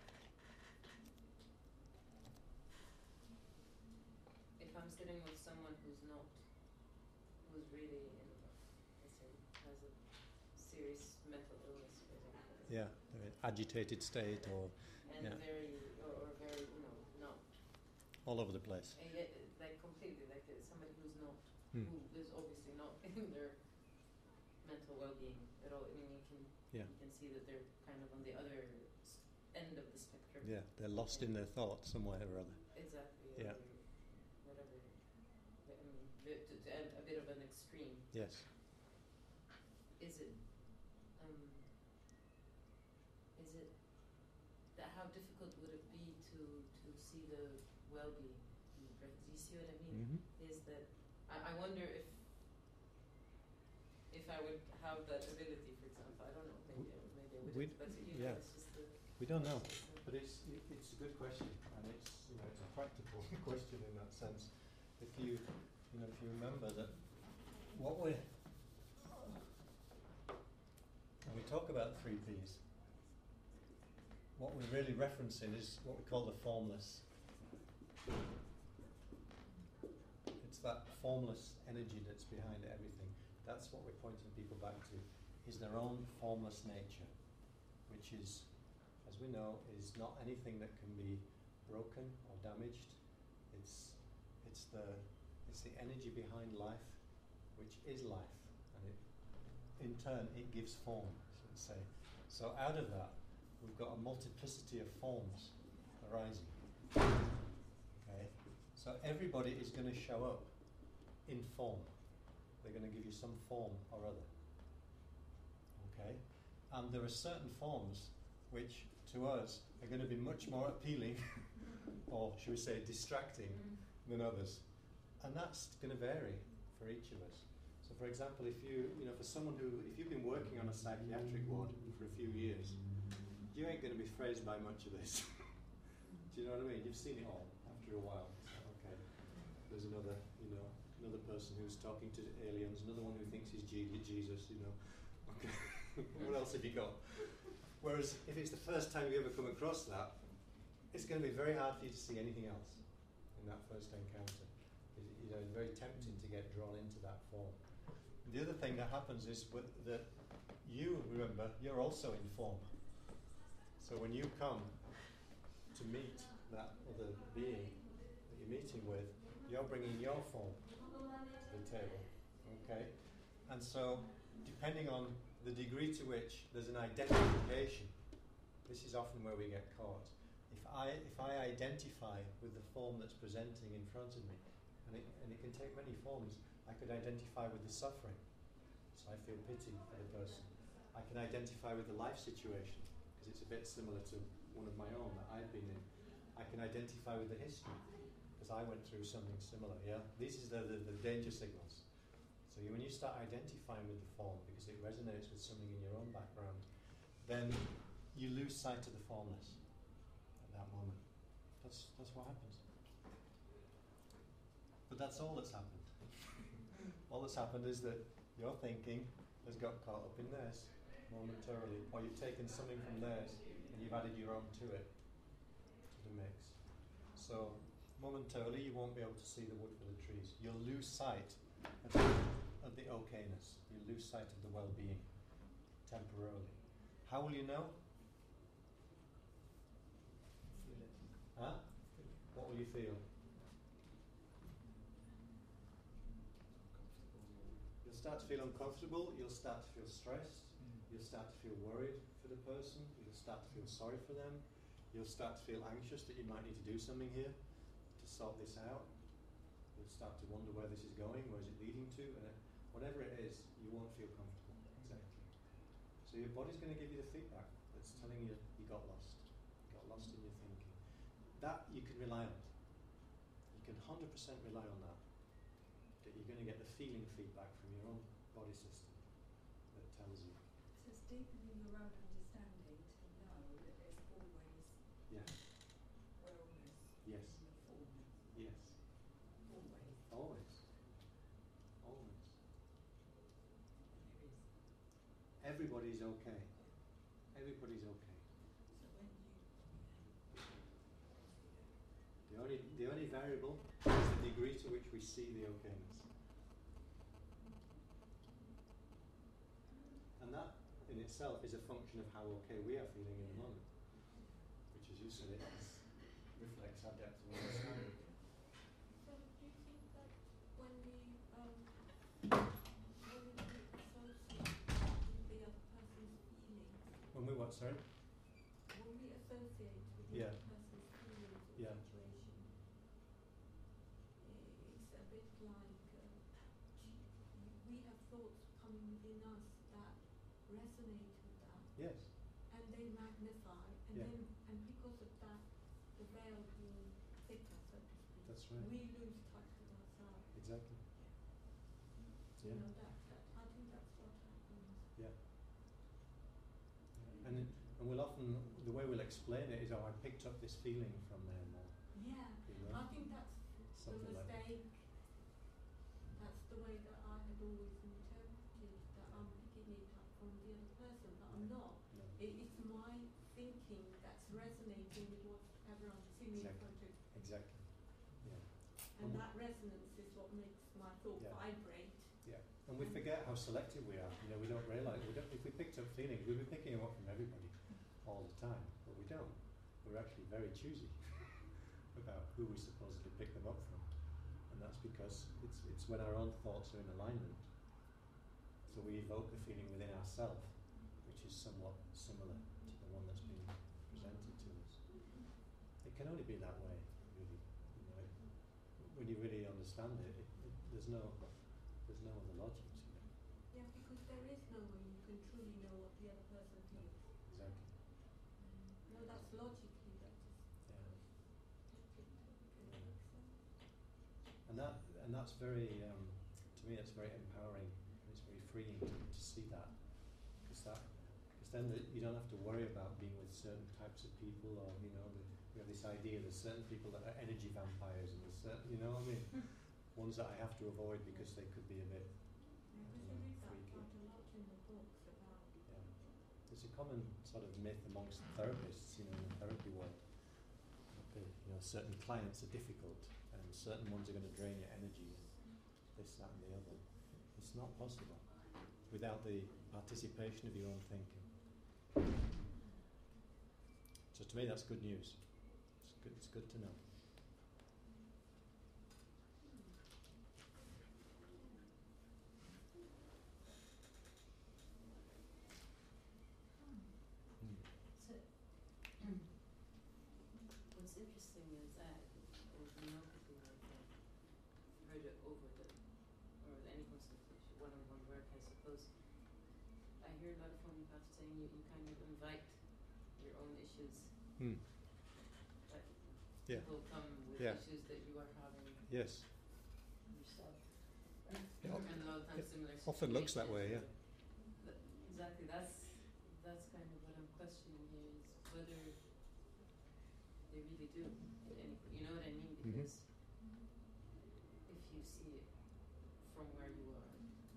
if I'm sitting with someone who's not, who's really in, let's say, has a serious mental illness, for example. Yeah, an agitated state or and yeah. very, or, or very, you know, not. all over the place. And yet, like completely, like uh, somebody who's not, Hmm. who is obviously well-being at all. I mean, you can Yeah. you can see that they're kind of on the other s- end of the spectrum. Yeah, they're lost in their thoughts somewhere or other. Exactly. Yeah. Or whatever. I mean, the- to, to add a bit of an extreme. Yes. Is it? Um, is it? That how difficult would it be to to see the well-being in the present? Do you see what I mean? Mm-hmm. Is that I, I wonder if if I would have that ability, for example. I don't know. Maybe I, maybe I We- wouldn't. But you yeah. know, it's just the. We don't know, but it's it, it's a good question, and it's you know it's a practical question in that sense. If you you know if you remember that what we when we talk about three Ps, what we're really referencing is what we call the formless. It's that formless energy that's behind everything. That's what we're pointing people back to, is their own formless nature, which is, as we know, is not anything that can be broken or damaged. It's it's the it's the energy behind life, which is life, and it, in turn, it gives form. Let's say. So out of that, we've got a multiplicity of forms arising. Okay, so everybody is going to show up in form. They're going to give you some form or other. Okay, and there are certain forms which, to us, are going to be much more appealing, or should we say, distracting, than others, and that's going to vary for each of us. So, for example, if you, you know, for someone who, if you've been working on a psychiatric ward for a few years, you ain't going to be phased by much of this. Do you know what I mean? You've seen it all after a while. Okay, there's another, you know, another person who's talking to aliens, another one who thinks he's G- Jesus, you know. Okay, what else have you got? Whereas if it's the first time you ever come across that, it's going to be very hard for you to see anything else in that first encounter. You know, it's very tempting to get drawn into that form. The other thing that happens is with that you, remember, you're also in form. So when you come to meet that other being that you're meeting with, you're bringing your form to the table, okay? And so, depending on the degree to which there's an identification, this is often where we get caught. If I if I identify with the form that's presenting in front of me, and it, and it can take many forms, I could identify with the suffering, so I feel pity for the person. I can identify with the life situation, because it's a bit similar to one of my own that I've been in. I can identify with the history, because I went through something similar, yeah? These are the, the, the danger signals. So you, when you start identifying with the form, because it resonates with something in your own background, then you lose sight of the formless at that moment. That's, that's what happens. But that's all that's happened. All that's happened is that your thinking has got caught up in theirs momentarily, or you've taken something from theirs and you've added your own to it, to the mix. So momentarily you won't be able to see the wood for the trees. You'll lose sight of the, of the okayness. You'll lose sight of the well-being temporarily. How will you know? Feel it. Huh? What will you feel? You'll start to feel uncomfortable, you'll start to feel stressed, you'll start to feel worried for the person, you'll start to feel sorry for them, you'll start to feel anxious that you might need to do something here to sort this out. You'll start to wonder where this is going, where is it leading to, and it, whatever it is, you won't feel comfortable. Exactly. So your body's going to give you the feedback that's telling you you got lost. You got lost in your thinking. That you can rely on. You can one hundred percent rely on that. That you're going to get the feeling feedback from your own body system that tells you. So it's deepening your own understanding to know that there's always Yeah. wellness Yes. in the formless. Yes. Always. Always. Always. There is. Everybody's okay. Everybody's okay. So when you The only the only variable is the degree to which we see the okayness. And that in itself is a function of how okay we are feeling in the moment. Which, as you said, it is, reflects our depth of understanding. So do you think that when we um when we associate sorry? When we associate with the Yeah. other person's feelings or Yeah. situation, i- it's a bit like uh, we have thoughts coming within us that resonate with that, Yes. and they magnify, and Yeah. then and because of that, the veil being thicker, so to speak, That's right. we lose touch with ourselves. Exactly. You Yeah. know that, that I think that's what happens. Yeah. And it, and we'll often, the way we'll explain it is, oh, I picked up this feeling from them, or Yeah, you know, I think that's something the like that. mistake. That's the way that I had always interpreted that I'm picking it up from the other person, but I'm not. No. It, it's my thinking that's resonating with whatever I'm seeing in Exactly. front of, Exactly. Yeah. and Um, that resonance is what makes my thought Yeah. vibrate. Yeah. And we forget how selective we are. You know, we don't realise. We don't. If we picked up feelings, we'd be picking them up from everybody all the time, but we don't. We're actually very choosy about who we supposedly pick them up from, and that's because it's it's when our own thoughts are in alignment. So we evoke the feeling within ourselves, which is somewhat similar to the one that's been presented to us. It can only be that way, really. You know, it, when you really understand it, it, it, there's no there's no other logic to it. Yeah, because there is no way you can truly know what the other person feels. Exactly. No, that's logically, that just Yeah. just it Yeah. makes sense. And that and that's very um, to me it's very empowering and it's very freeing to, to see that, because that because then the, you don't have to worry about being with certain types of people, or you know the, we have this idea there's certain people that are energy vampires and there's certain, you know what I mean, ones that I have to avoid because they could be a bit. Yeah, I because don't you know, read that freaky. quite a lot in the books about. Yeah. There's a common sort of myth amongst therapists, you know, in the therapy world. that, You know, certain clients are difficult, and certain ones are going to drain your energy, and this, that, and the other. It's not possible without the participation of your own thinking. So to me, that's good news. It's good. It's good to know. Mm. So, what's interesting is that, or you know, people like that, heard it over the, or any consultation, one-on-one work, I suppose. I hear a lot of homeopaths saying you, you kind of invite your own issues. Mm. Like Yeah. people come with Yeah. issues that you are having Yes. yourself. Yeah, Right? And a lot of times it similar often looks that way, situations. yeah. Th- Exactly, that's that's kind of what I'm questioning here, is whether they really do in any, you know what I mean? Mhm. Because if you see it from where you are,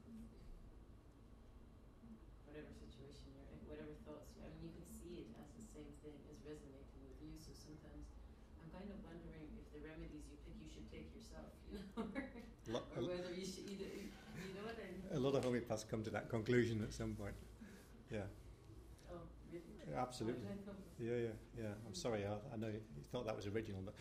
whatever situation you're in, whatever thoughts, I mean, you could see it as the same thing, as resonating with you. So sometimes I'm kind of wondering if the remedies you pick, you should take yourself, you know, Lo- or whether you should either, you know what I mean? A lot of homeopaths come to that conclusion at some point. Yeah. Oh, really? Yeah, absolutely. How did I come to- Yeah, yeah, yeah. I'm sorry, I, I know you thought that was original, but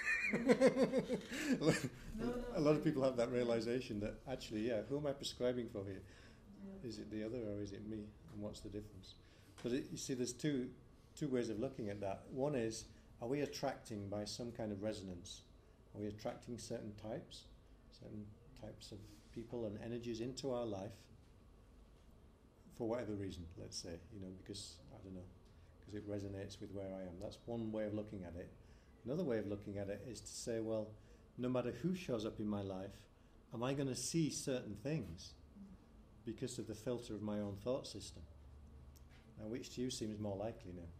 No, no, a lot of I- people have that realization that actually, yeah, who am I prescribing for here? Yeah. Is it the other or is it me? And what's the difference? But it, you see, there's two two ways of looking at that. One is, are we attracting by some kind of resonance? Are we attracting certain types, certain types of people and energies into our life for whatever reason, let's say, you know, because, I don't know, because it resonates with where I am. That's one way of looking at it. Another way of looking at it is to say, well, no matter who shows up in my life, am I going to see certain things because of the filter of my own thought system? Now, which to you seems more likely now?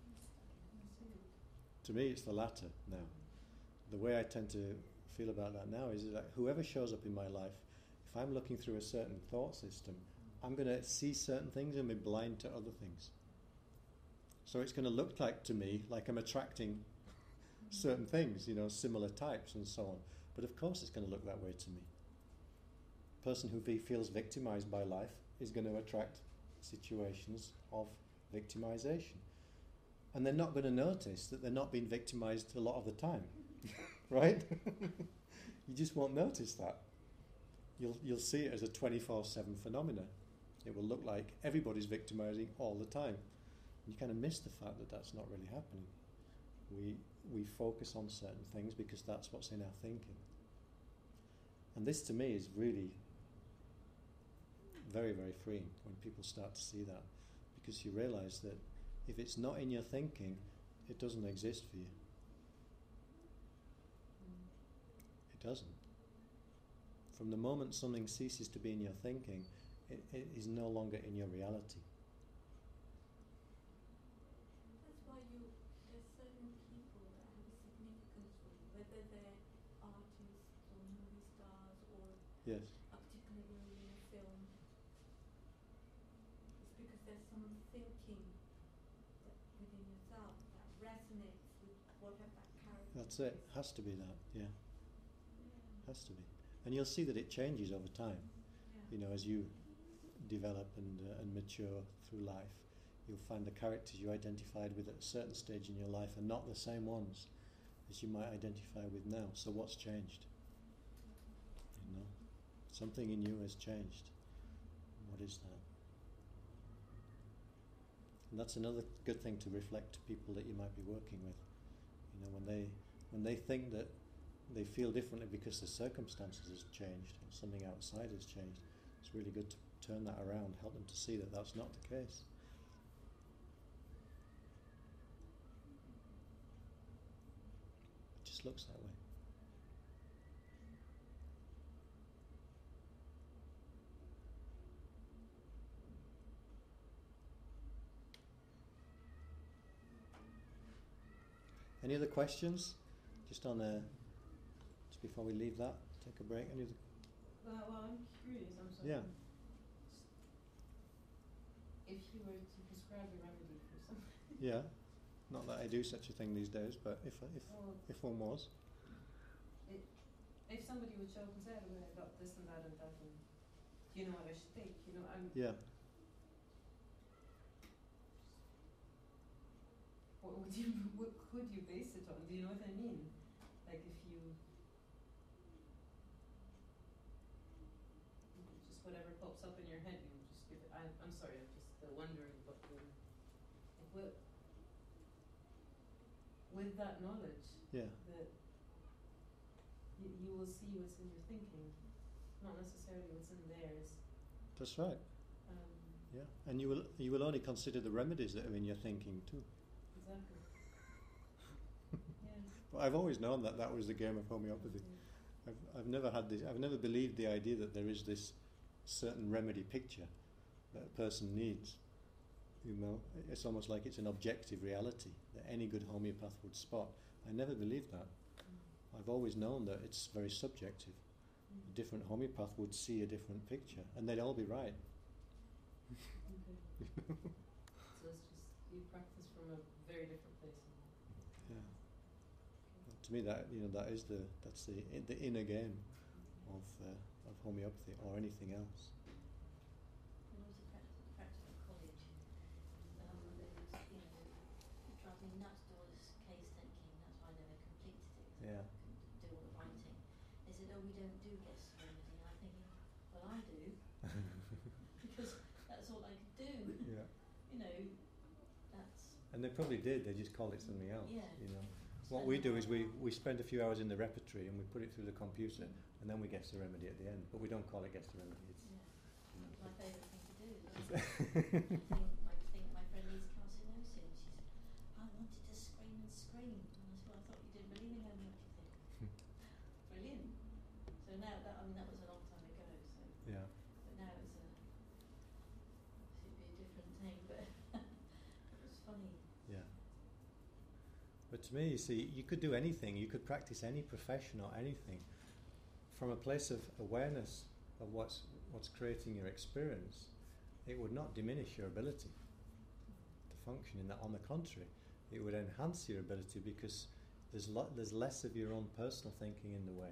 To me, it's the latter now. The way I tend to feel about that now is that whoever shows up in my life, if I'm looking through a certain thought system, I'm going to see certain things and be blind to other things. So it's going to look like to me like I'm attracting certain things, you know, similar types and so on. But of course it's going to look that way to me. A person who v- feels victimized by life is going to attract situations of victimization. And they're not going to notice that they're not being victimized a lot of the time. Right? You just won't notice that. You'll you'll see it as a twenty-four seven phenomena. It will look like everybody's victimizing all the time. You kind of miss the fact that that's not really happening. We we focus on certain things because that's what's in our thinking. And this to me is really very, very freeing when people start to see that, because you realise that if it's not in your thinking, it doesn't exist for you. It doesn't. From the moment something ceases to be in your thinking, it, it is no longer in your reality. That's why you, there's certain people that have a significance for you, whether they're artists or movie stars or Yes. a particular role in a film. It's because there's some thinking that within yourself that resonates with whatever that character That's it. is. Has to be that. Yeah. Yeah. Has to be. And you'll see that it changes over time. Yeah. You know, as you develop and uh, and mature through life, you'll find the characters you identified with at a certain stage in your life are not the same ones as you might identify with now. So what's changed? You know, something in you has changed. What is that? And that's another good thing to reflect to people that you might be working with. You know, when they when they think that they feel differently because the circumstances has changed or something outside has changed, it's really good to turn that around, help them to see that that's not the case. It just looks that way. Any other questions? Just on a, just before we leave that, take a break. Any other? Well, well, I'm curious. I'm sorry. Yeah. If you were to prescribe a remedy for something, Yeah. Not that I do such a thing these days, but if if well, if one was. it, if somebody would show up and say, "Well, I got this and that and that," and do you know what I should take? You know, I'm. Yeah. What would you? What could you base it on? Do you know what I mean? Like if you. Just whatever pops up in your head, you just give it. I, I'm sorry, I'm just uh, wondering, but um, like with, with that knowledge, Yeah. that you, you will see what's in your thinking, not necessarily what's in theirs. That's right. Um, Yeah. And you will you will only consider the remedies that are in your thinking too. exactly. Yeah. But I've always known that that was the game of homeopathy. I've I've never had this. I've never believed the idea that there is this certain remedy picture that a person needs. You know, it's almost like it's an objective reality that any good homeopath would spot. I never believed that. Mm. I've always known that it's very subjective. Mm. A different homeopath would see a different picture, and they'd all be right. Okay. So it's just you practice from a very different place. Yeah. To me, that you know, that is the that's the the inner game of uh, of homeopathy or anything else. When I was a practice, practice at college, um, there was, you know, it drives me nuts to all this case thinking, that's why I never completed it, 'cause Yeah. I couldn't do all the writing. They said, oh, we don't do guest remedy. And I'm thinking, well, I do, because that's all I could do. Yeah. You know, that's, And they probably did. They just called it something else. Yeah. You know. What we do is we, we spend a few hours in the repertory and we put it through the computer, and then we get the remedy at the end. But we don't call it get the remedy. It's, yeah, you know, my favourite thing to do. I think, I think my friend Lisa Calcinosin, she said, I wanted to scream and scream. And I said, well, I thought you didn't believe in homeopathy. Brilliant. So now, that, I mean, that was a long time ago, so, yeah. but now it's a, obviously it'd be a different thing, but it was funny. Yeah. But to me, you see, you could do anything. You could practice any profession or anything from a place of awareness of what's what's creating your experience. It would not diminish your ability to function in that. On the contrary, it would enhance your ability because there's lo- there's less of your own personal thinking in the way.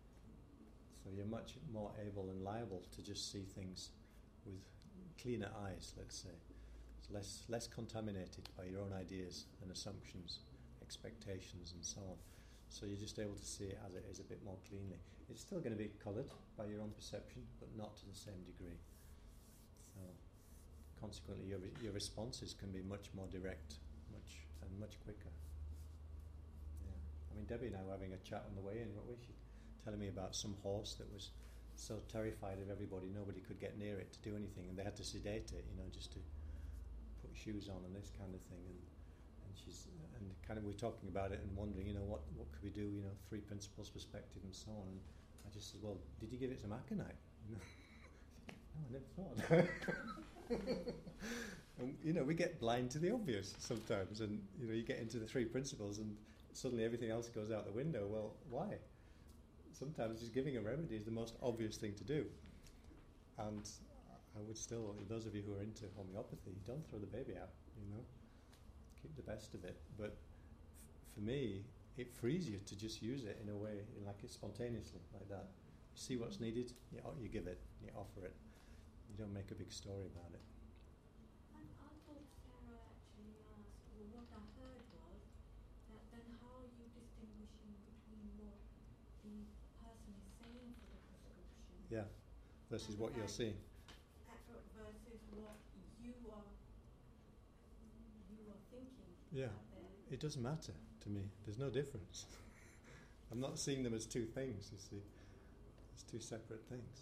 So you're much more able and liable to just see things with cleaner eyes, let's say. It's less less contaminated by your own ideas and assumptions, expectations and so on. So you're just able to see it as it is a bit more cleanly. It's still going to be coloured by your own perception, but not to the same degree. So consequently your re- your responses can be much more direct, much and much quicker. Yeah, I mean Debbie and I were having a chat on the way in. What was she telling me about some horse that was so terrified of everybody, nobody could get near it to do anything, and they had to sedate it, you know, just to put shoes on and this kind of thing. And and she's and kind of we're talking about it and wondering, you know, what what could we do, you know, three principles perspective and so on. And I just said, well, did you give it some aconite? You know? No, I never thought. And you know, we get blind to the obvious sometimes, and you know, you get into the three principles, and suddenly everything else goes out the window. Well, why? Sometimes just giving a remedy is the most obvious thing to do. And I would still, those of you who are into homeopathy, don't throw the baby out. You know, keep the best of it. But f- for me, it frees you to just use it in a way, like it spontaneously, like that. You see what's needed, you, you give it, you offer it. You don't make a big story about it. And I thought Sarah actually asked, well, what I heard was that then how are you distinguishing between what the person is saying for the prescription Yeah, versus and what you're that- seeing. uh, versus what you are you are thinking Yeah. out there? It doesn't matter to me. There's no difference. I'm not seeing them as two things, you see. It's two separate things.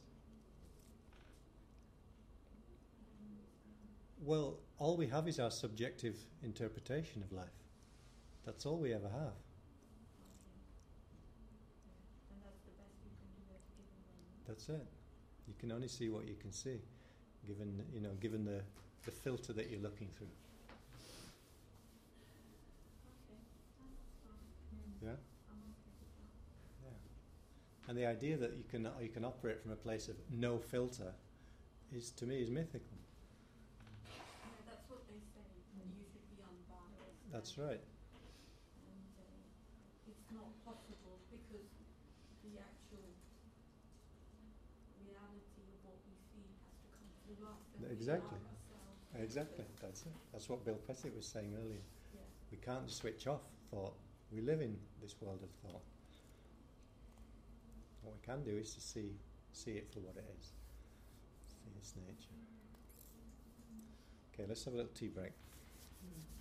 Well, all we have is our subjective interpretation of life. That's all we ever have. And that's the best you can do at a given moment. That's it. You can only see what you can see, given you know, given the, the filter that you're looking through. Okay, that's fine. Yeah? I'm okay with that. Yeah. And the idea that you can you can operate from a place of no filter is, to me, is mythical. Yeah, that's what they say, that you should be unbiased. That's and- right. And uh, it's not possible because the actual reality of what we see has to come through us. And Exactly. We are ourselves. Exactly. That's it. That's what Bill Pettit was saying earlier. Yeah. We can't switch off thought. We live in this world of thought. What we can do is to see see it for what it is. See its nature. Okay, let's have a little tea break. Mm.